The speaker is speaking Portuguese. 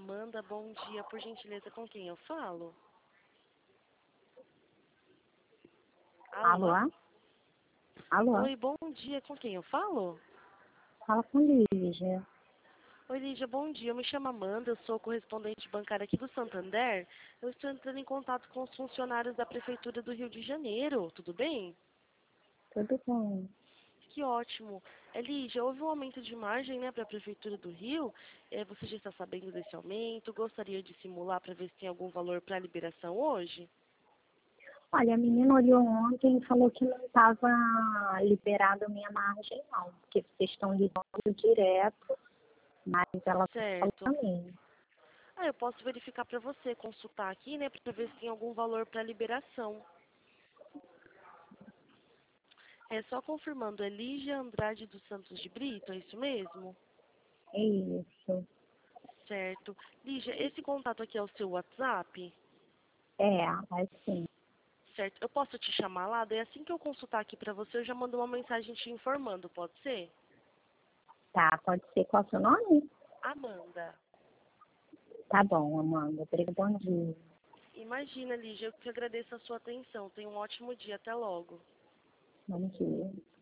Amanda, bom dia. Por gentileza, com quem eu falo? Alô? Alô? Alô? Oi, bom dia. Com quem eu falo? Fala com Lígia. Oi, Lígia, bom dia. Eu me chamo Amanda, eu sou correspondente bancária aqui do Santander. Eu estou entrando em contato com os funcionários da Prefeitura do Rio de Janeiro. Tudo bem? Tudo bom? Que ótimo. Lígia, houve um aumento de margem, né, para a Prefeitura do Rio. Você já está sabendo desse aumento? Gostaria de simular para ver se tem algum valor para liberação hoje? Olha, a menina olhou ontem e falou que não estava liberada a minha margem, não, porque vocês estão ligando direto, mas ela falou Certo. para mim. Eu posso verificar para você, consultar aqui, né, para ver se tem algum valor para liberação. Só confirmando, é Lígia Andrade dos Santos de Brito, é isso mesmo? É isso. Certo. Lígia, esse contato aqui é o seu WhatsApp? É, assim. Certo. Eu posso te chamar lá? Daí assim que eu consultar aqui para você, eu já mando uma mensagem te informando, pode ser? Tá, pode ser. Qual é o seu nome? Amanda. Tá bom, Amanda. Bom dia. Imagina, Lígia, eu que agradeço a sua atenção. Tenha um ótimo dia. Até logo. Bom dia.